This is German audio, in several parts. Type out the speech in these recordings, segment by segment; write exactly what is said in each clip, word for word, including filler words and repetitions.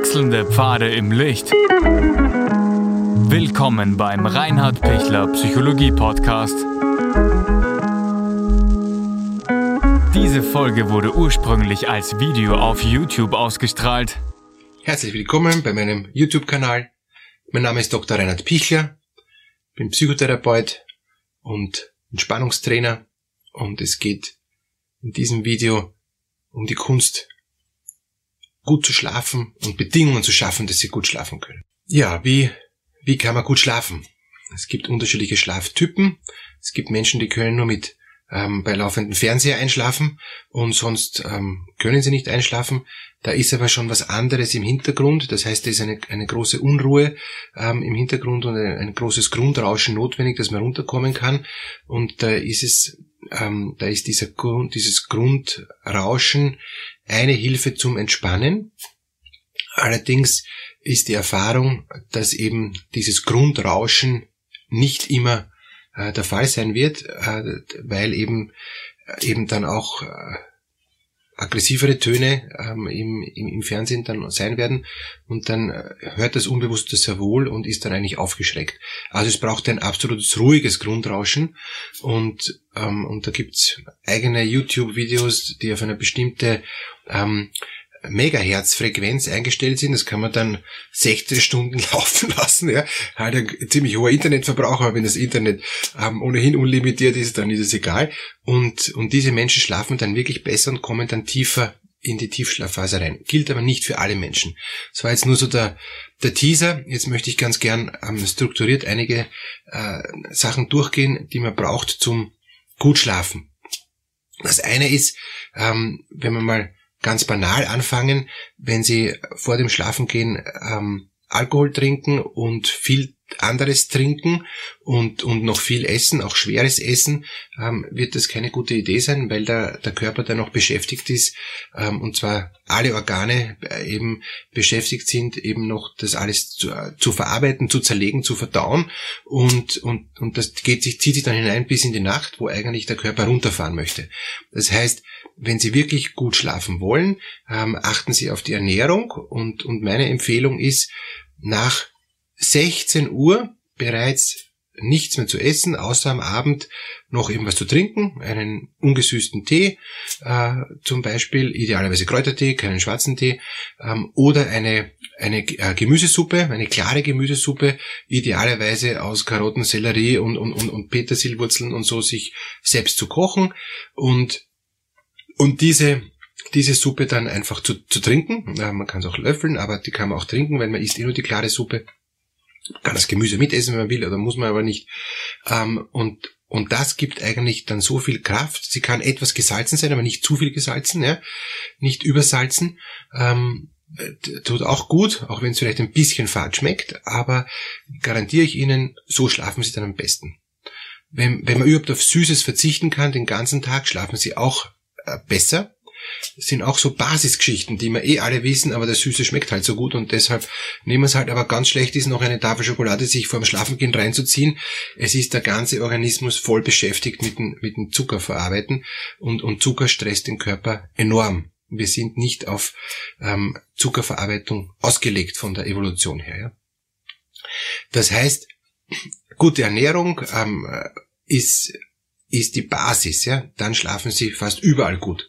Wechselnde Pfade im Licht. Willkommen beim Reinhard Pichler Psychologie Podcast. Diese Folge wurde ursprünglich als Video auf YouTube ausgestrahlt. Herzlich willkommen bei meinem YouTube-Kanal. Mein Name ist Doktor Reinhard Pichler, bin Psychotherapeut und Entspannungstrainer und es geht in diesem Video um die Kunst, gut zu schlafen und Bedingungen zu schaffen, dass Sie gut schlafen können. Ja, wie, wie kann man gut schlafen? Es gibt unterschiedliche Schlaftypen. Es gibt Menschen, die können nur mit ähm, bei laufendem Fernseher einschlafen und sonst ähm, können sie nicht einschlafen. Da ist aber schon was anderes im Hintergrund. Das heißt, da ist eine, eine große Unruhe ähm, im Hintergrund und ein, ein großes Grundrauschen notwendig, dass man runterkommen kann. Und da ist es, ähm, da ist dieser Grund, dieses Grundrauschen eine Hilfe zum Entspannen. Allerdings ist die Erfahrung, dass eben dieses Grundrauschen nicht immer äh, der Fall sein wird, äh, weil eben eben dann auch äh, aggressivere Töne ähm, im, im, im Fernsehen dann sein werden und dann äh, hört das Unbewusste sehr wohl und ist dann eigentlich aufgeschreckt. Also es braucht ein absolutes ruhiges Grundrauschen und ähm, und da gibt's eigene YouTube-Videos, die auf eine bestimmte ähm, Megahertz-Frequenz eingestellt sind. Das kann man dann sechzehn Stunden laufen lassen. Ja, halt ein ziemlich hoher Internetverbrauch, aber wenn das Internet ähm, ohnehin unlimitiert ist, dann ist es egal. Und und diese Menschen schlafen dann wirklich besser und kommen dann tiefer in die Tiefschlafphase rein. Gilt aber nicht für alle Menschen. Das war jetzt nur so der der Teaser. Jetzt möchte ich ganz gern ähm, strukturiert einige äh, Sachen durchgehen, die man braucht zum gut schlafen. Das eine ist, ähm, wenn man mal ganz banal anfangen, wenn Sie vor dem Schlafengehen ähm, Alkohol trinken und viel anderes trinken und und noch viel essen, auch schweres Essen, ähm, wird das keine gute Idee sein, weil der der Körper dann noch beschäftigt ist ähm, und zwar alle Organe äh, eben beschäftigt sind, eben noch das alles zu, äh, zu verarbeiten, zu zerlegen, zu verdauen und und und das geht sich zieht sich dann hinein bis in die Nacht, wo eigentlich der Körper runterfahren möchte. Das heißt, wenn Sie wirklich gut schlafen wollen, ähm, achten Sie auf die Ernährung und und meine Empfehlung ist, nach sechzehn Uhr bereits nichts mehr zu essen, außer am Abend noch irgendwas zu trinken, einen ungesüßten Tee, äh, zum Beispiel idealerweise Kräutertee, keinen schwarzen Tee, ähm, oder eine eine äh, Gemüsesuppe, eine klare Gemüsesuppe, idealerweise aus Karotten, Sellerie und und und, und Petersilwurzeln und so sich selbst zu kochen und und diese diese Suppe dann einfach zu, zu trinken. Ja, man kann es auch löffeln, aber die kann man auch trinken, weil man isst eh nur die klare Suppe. Man kann das Gemüse mitessen, wenn man will, oder muss man aber nicht. Ähm, und und das gibt eigentlich dann so viel Kraft. Sie kann etwas gesalzen sein, aber nicht zu viel gesalzen, ja, nicht übersalzen. Ähm, tut auch gut, auch wenn es vielleicht ein bisschen fad schmeckt, aber garantiere ich Ihnen, so schlafen Sie dann am besten. Wenn, wenn man überhaupt auf Süßes verzichten kann, den ganzen Tag, schlafen Sie auch äh, besser. Das sind auch so Basisgeschichten, die wir eh alle wissen, aber das Süße schmeckt halt so gut und deshalb nehmen wir es halt. Aber ganz schlecht ist noch eine Tafel Schokolade sich vor dem Schlafengehen reinzuziehen. Es ist der ganze Organismus voll beschäftigt mit dem, mit dem Zuckerverarbeiten und, und Zucker stresst den Körper enorm. Wir sind nicht auf ähm, Zuckerverarbeitung ausgelegt von der Evolution her. Ja? Das heißt, gute Ernährung ähm, ist, ist die Basis. Ja? Dann schlafen Sie fast überall gut.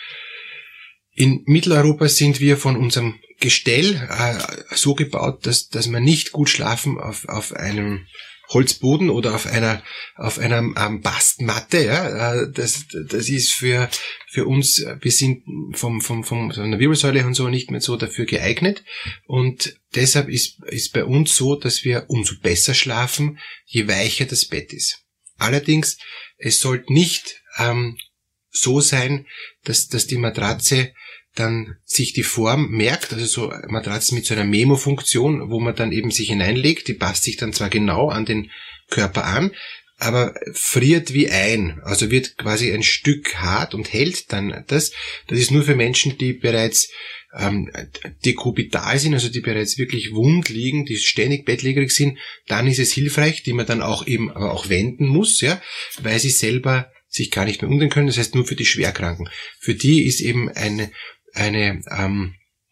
In Mitteleuropa sind wir von unserem Gestell äh, so gebaut, dass dass man nicht gut schlafen auf auf einem Holzboden oder auf einer auf einer ähm, Bastmatte. Ja, äh, das das ist für für uns. Wir sind vom vom vom von der Wirbelsäule und so nicht mehr so dafür geeignet und deshalb ist ist bei uns so, dass wir umso besser schlafen, je weicher das Bett ist. Allerdings es sollte nicht ähm, so sein, dass dass die Matratze dann sich die Form merkt, also so Matratzen mit so einer Memo-Funktion, wo man dann eben sich hineinlegt, die passt sich dann zwar genau an den Körper an, aber friert wie ein, also wird quasi ein Stück hart und hält dann das. Das ist nur für Menschen, die bereits ähm, dekubital sind, also die bereits wirklich wund liegen, die ständig bettlägerig sind, dann ist es hilfreich, die man dann auch eben aber auch wenden muss, ja, weil sie selber sich gar nicht mehr umdrehen können, das heißt nur für die Schwerkranken. Für die ist eben eine eine ähm,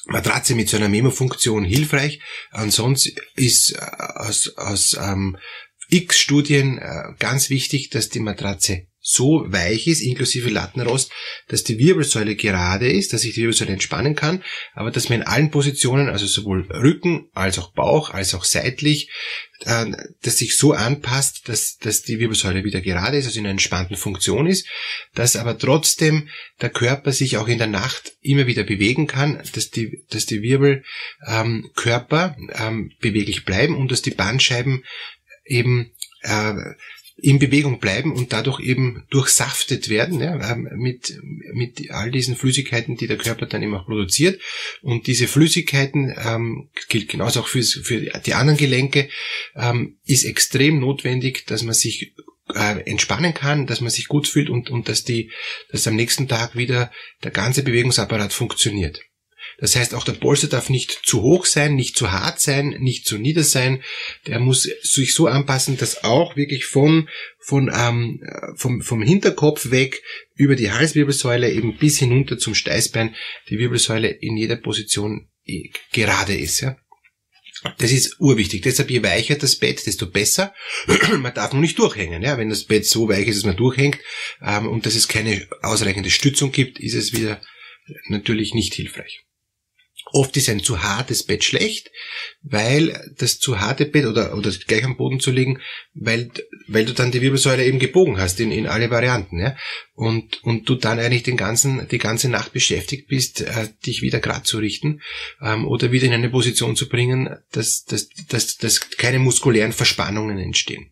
Matratze mit so einer Memo-Funktion hilfreich. Ansonsten ist aus, aus ähm, X Studien äh, ganz wichtig, dass die Matratze so weich ist, inklusive Lattenrost, dass die Wirbelsäule gerade ist, dass ich die Wirbelsäule entspannen kann, aber dass man in allen Positionen, also sowohl Rücken als auch Bauch, als auch seitlich, äh, dass sich so anpasst, dass, dass die Wirbelsäule wieder gerade ist, also in einer entspannten Funktion ist, dass aber trotzdem der Körper sich auch in der Nacht immer wieder bewegen kann, dass die, dass die Wirbelkörper ähm, ähm, beweglich bleiben und dass die Bandscheiben eben äh, in Bewegung bleiben und dadurch eben durchsaftet werden, ja, mit mit all diesen Flüssigkeiten, die der Körper dann immer produziert. Und diese Flüssigkeiten, ähm, gilt genauso auch für, für die anderen Gelenke, ähm, ist extrem notwendig, dass man sich äh, entspannen kann, dass man sich gut fühlt und und dass die, dass am nächsten Tag wieder der ganze Bewegungsapparat funktioniert. Das heißt, auch der Polster darf nicht zu hoch sein, nicht zu hart sein, nicht zu nieder sein. Der muss sich so anpassen, dass auch wirklich von, von, ähm, vom, vom Hinterkopf weg über die Halswirbelsäule eben bis hinunter zum Steißbein die Wirbelsäule in jeder Position gerade ist, ja. Das ist urwichtig. Deshalb, je weicher das Bett, desto besser. Man darf nur nicht durchhängen, ja. Wenn das Bett so weich ist, dass man durchhängt, ähm, und dass es keine ausreichende Stützung gibt, ist es wieder natürlich nicht hilfreich. Oft ist ein zu hartes Bett schlecht, weil das zu harte Bett oder oder gleich am Boden zu liegen, weil weil du dann die Wirbelsäule eben gebogen hast in in alle Varianten, ja, und und du dann eigentlich den ganzen die ganze Nacht beschäftigt bist, äh, dich wieder gerade zu richten, ähm, oder wieder in eine Position zu bringen, dass dass dass dass keine muskulären Verspannungen entstehen.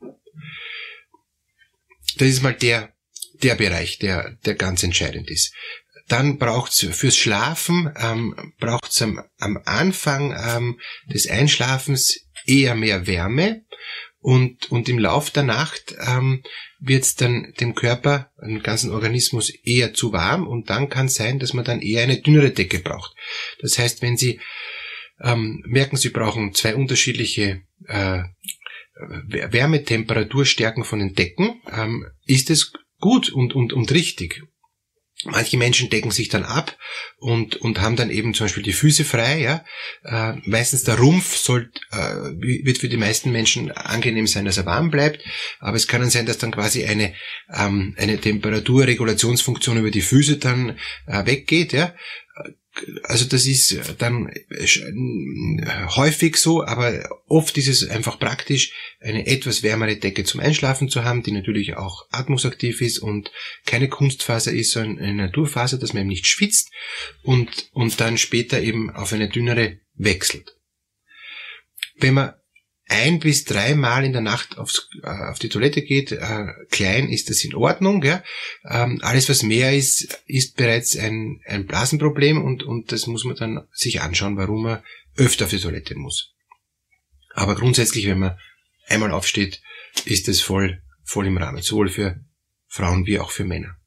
Das ist mal der der Bereich, der der ganz entscheidend ist. Dann braucht's fürs Schlafen, ähm, braucht's am, am Anfang ähm, des Einschlafens eher mehr Wärme und und im Lauf der Nacht ähm, wird's dann dem Körper, dem ganzen Organismus eher zu warm und dann kann es sein, dass man dann eher eine dünnere Decke braucht. Das heißt, wenn Sie ähm, merken, Sie brauchen zwei unterschiedliche äh, Wärmetemperaturstärken von den Decken, ähm, ist es gut und und und richtig. Manche Menschen decken sich dann ab und und haben dann eben zum Beispiel die Füße frei, ja. Äh, meistens der Rumpf soll, äh, wird für die meisten Menschen angenehm sein, dass er warm bleibt, aber es kann dann sein, dass dann quasi eine ähm, eine Temperaturregulationsfunktion über die Füße dann äh, weggeht, ja. Also das ist dann häufig so, aber oft ist es einfach praktisch, eine etwas wärmere Decke zum Einschlafen zu haben, die natürlich auch atmungsaktiv ist und keine Kunstfaser ist, sondern eine Naturfaser, dass man eben nicht schwitzt und und dann später eben auf eine dünnere wechselt. Wenn man ein bis dreimal in der Nacht aufs, äh, auf die Toilette geht, äh, klein ist das in Ordnung. Ja? Ähm, alles, was mehr ist, ist bereits ein, ein Blasenproblem und, und das muss man dann sich anschauen, warum man öfter auf die Toilette muss. Aber grundsätzlich, wenn man einmal aufsteht, ist das voll, voll im Rahmen, sowohl für Frauen wie auch für Männer.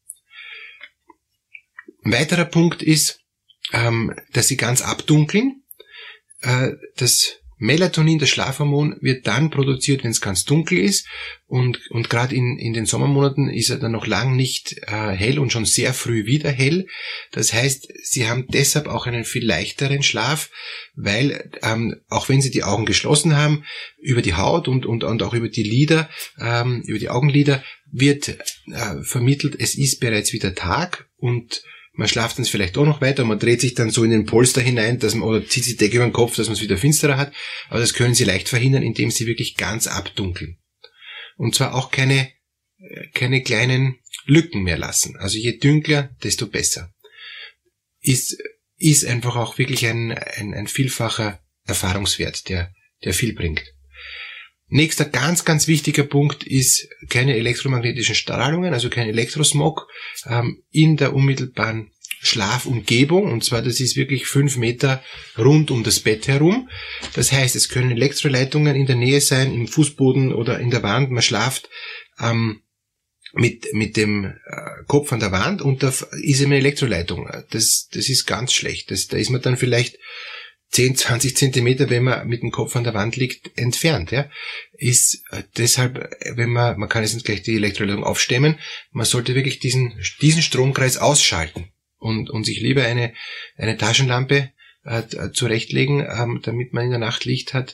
Ein weiterer Punkt ist, ähm, dass sie ganz abdunkeln. Äh, das Melatonin, das Schlafhormon, wird dann produziert, wenn es ganz dunkel ist und und gerade in in den Sommermonaten ist er dann noch lang nicht äh, hell und schon sehr früh wieder hell. Das heißt, Sie haben deshalb auch einen viel leichteren Schlaf, weil ähm, auch wenn Sie die Augen geschlossen haben, über die Haut und und und auch über die Lider, ähm, über die Augenlider wird äh, vermittelt, es ist bereits wieder Tag und man schlaft dann vielleicht auch noch weiter, man dreht sich dann so in den Polster hinein, dass man, oder zieht die Decke über den Kopf, dass man es wieder finsterer hat. Aber das können Sie leicht verhindern, indem Sie wirklich ganz abdunkeln. Und zwar auch keine, keine kleinen Lücken mehr lassen. Also je dunkler, desto besser. Ist, ist einfach auch wirklich ein, ein, ein vielfacher Erfahrungswert, der, der viel bringt. Nächster ganz, ganz wichtiger Punkt ist keine elektromagnetischen Strahlungen, also kein Elektrosmog ähm, in der unmittelbaren Schlafumgebung. Und zwar, das ist wirklich fünf Meter rund um das Bett herum. Das heißt, es können Elektroleitungen in der Nähe sein, im Fußboden oder in der Wand. Man schlaft ähm, mit mit dem äh, Kopf an der Wand und da ist eben eine Elektroleitung. Das, das ist ganz schlecht. Das, da ist man dann vielleicht zehn, zwanzig Zentimeter, wenn man mit dem Kopf an der Wand liegt, entfernt, ja, ist äh, deshalb, wenn man, man kann jetzt nicht gleich die Elektroleitung aufstemmen, man sollte wirklich diesen, diesen Stromkreis ausschalten und, und sich lieber eine, eine Taschenlampe äh, zurechtlegen, ähm, damit man in der Nacht Licht hat,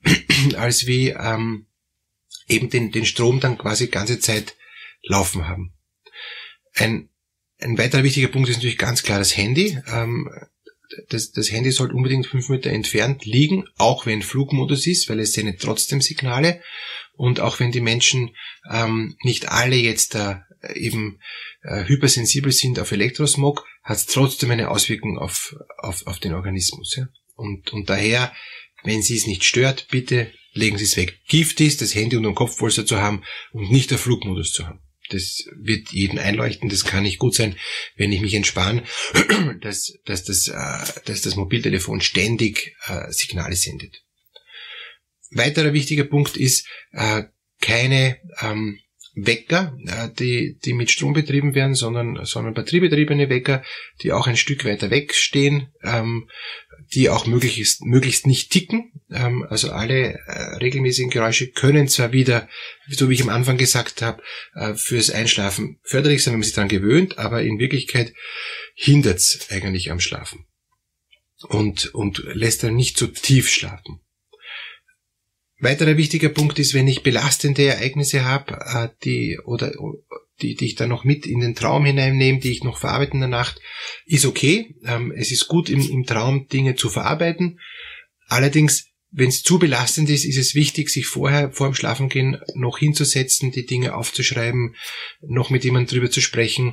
als wie ähm, eben den, den Strom dann quasi die ganze Zeit laufen haben. Ein, ein weiterer wichtiger Punkt ist natürlich ganz klar das Handy. Ähm, das, das Handy sollte unbedingt fünf Meter entfernt liegen, auch wenn Flugmodus ist, weil es sendet trotzdem Signale. Und auch wenn die Menschen ähm, nicht alle jetzt da äh, eben äh, hypersensibel sind auf Elektrosmog, hat es trotzdem eine Auswirkung auf, auf, auf den Organismus. Ja? Und, und daher, wenn Sie es nicht stört, bitte legen Sie es weg. Gift ist, das Handy unter dem Kopfpolster zu haben und nicht der Flugmodus zu haben. Das wird jeden einleuchten, das kann nicht gut sein, wenn ich mich entspanne, dass, dass, das, äh, dass das Mobiltelefon ständig äh, Signale sendet. Weiterer wichtiger Punkt ist, äh, keine ähm, Wecker, äh, die, die mit Strom betrieben werden, sondern, sondern batteriebetriebene Wecker, die auch ein Stück weiter weg stehen, ähm, die auch möglichst, möglichst nicht ticken. Ähm, also alle äh, regelmäßigen Geräusche können zwar wieder, so wie ich am Anfang gesagt habe, äh, fürs Einschlafen förderlich sein, wenn man sich daran gewöhnt, aber in Wirklichkeit hindert's eigentlich am Schlafen und, und lässt dann nicht so tief schlafen. Weiterer wichtiger Punkt ist, wenn ich belastende Ereignisse habe, äh, die oder die, die ich dann noch mit in den Traum hineinnehme, die ich noch verarbeite in der Nacht, ist okay. Ähm, es ist gut, im, im Traum Dinge zu verarbeiten. Allerdings, wenn es zu belastend ist, ist es wichtig, sich vorher, vor dem Schlafengehen noch hinzusetzen, die Dinge aufzuschreiben, noch mit jemandem drüber zu sprechen.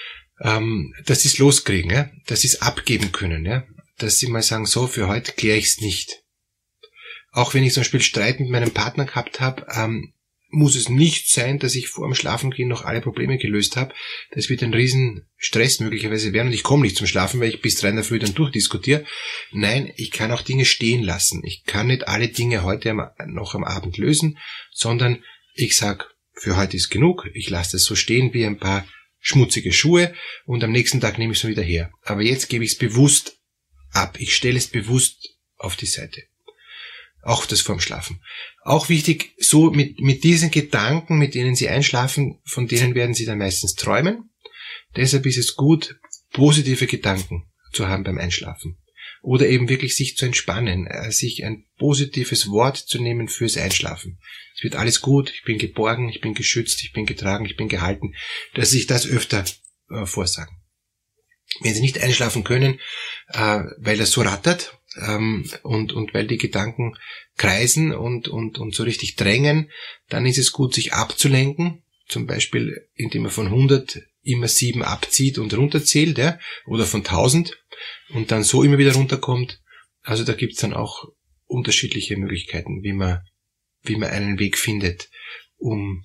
Ähm, das ist loskriegen, ja? Das ist abgeben können, ja? Dass sie mal sagen, so, für heute kläre ich es nicht. Auch wenn ich zum Beispiel Streit mit meinem Partner gehabt habe, ähm, muss es nicht sein, dass ich vor dem Schlafengehen noch alle Probleme gelöst habe. Das wird ein riesen Stress möglicherweise werden und ich komme nicht zum Schlafen, weil ich bis drei in der Früh dann durchdiskutiere. Nein, ich kann auch Dinge stehen lassen. Ich kann nicht alle Dinge heute am, noch am Abend lösen, sondern ich sag, für heute ist genug. Ich lasse das so stehen wie ein paar schmutzige Schuhe und am nächsten Tag nehme ich es wieder her. Aber jetzt gebe ich es bewusst ab. Ich stelle es bewusst auf die Seite. Auch das vorm Schlafen. Auch wichtig, so mit, mit diesen Gedanken, mit denen Sie einschlafen, von denen werden Sie dann meistens träumen. Deshalb ist es gut, positive Gedanken zu haben beim Einschlafen. Oder eben wirklich sich zu entspannen, sich ein positives Wort zu nehmen fürs Einschlafen. Es wird alles gut, ich bin geborgen, ich bin geschützt, ich bin getragen, ich bin gehalten. Dass Sie sich das öfter äh, vorsagen. Wenn Sie nicht einschlafen können, äh, weil das so rattert, Ähm, und, und weil die Gedanken kreisen und, und, und so richtig drängen, dann ist es gut, sich abzulenken, zum Beispiel indem man von hundert immer sieben abzieht und runterzählt, ja, oder von tausend und dann so immer wieder runterkommt. Also da gibt's dann auch unterschiedliche Möglichkeiten, wie man, wie man einen Weg findet, um,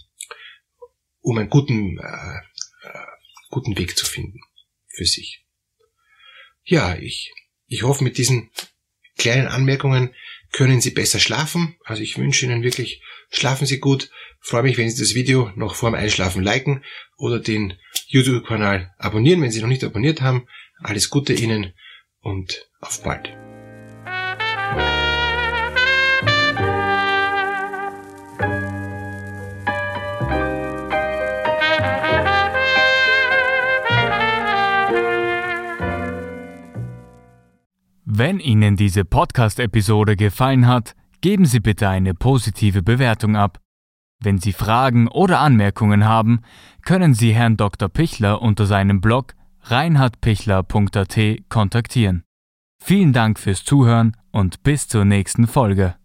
um einen guten, äh, äh, guten Weg zu finden für sich. Ja, ich, ich hoffe, mit diesen kleinen Anmerkungen können Sie besser schlafen. Also ich wünsche Ihnen wirklich, schlafen Sie gut. Freue mich, wenn Sie das Video noch vor dem Einschlafen liken oder den YouTube-Kanal abonnieren, wenn Sie noch nicht abonniert haben. Alles Gute Ihnen und auf bald. Wenn Ihnen diese Podcast-Episode gefallen hat, geben Sie bitte eine positive Bewertung ab. Wenn Sie Fragen oder Anmerkungen haben, können Sie Herrn Doktor Pichler unter seinem Blog reinhard pichler punkt a t kontaktieren. Vielen Dank fürs Zuhören und bis zur nächsten Folge.